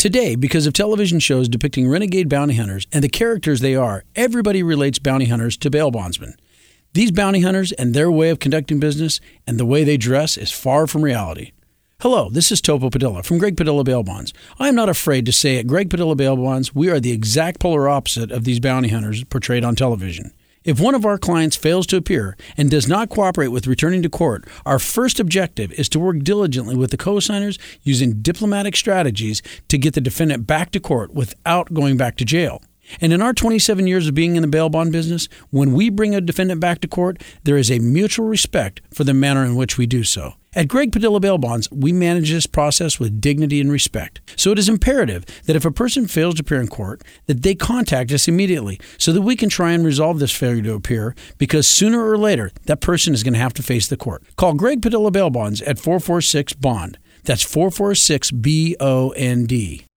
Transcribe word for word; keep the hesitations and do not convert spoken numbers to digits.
Today, because of television shows depicting renegade bounty hunters and the characters they are, everybody relates bounty hunters to bail bondsmen. These bounty hunters and their way of conducting business and the way they dress is far from reality. Hello, this is Topo Padilla from Greg Padilla Bail Bonds. I am not afraid to say at Greg Padilla Bail Bonds, we are the exact polar opposite of these bounty hunters portrayed on television. If one of our clients fails to appear and does not cooperate with returning to court, our first objective is to work diligently with the co-signers using diplomatic strategies to get the defendant back to court without going back to jail. And in our twenty-seven years of being in the bail bond business, when we bring a defendant back to court, there is a mutual respect for the manner in which we do so. At Greg Padilla Bail Bonds, we manage this process with dignity and respect. So it is imperative that if a person fails to appear in court, that they contact us immediately so that we can try and resolve this failure to appear, because sooner or later, that person is going to have to face the court. Call Greg Padilla Bail Bonds at four four six, B O N D. That's four four six, B O N D.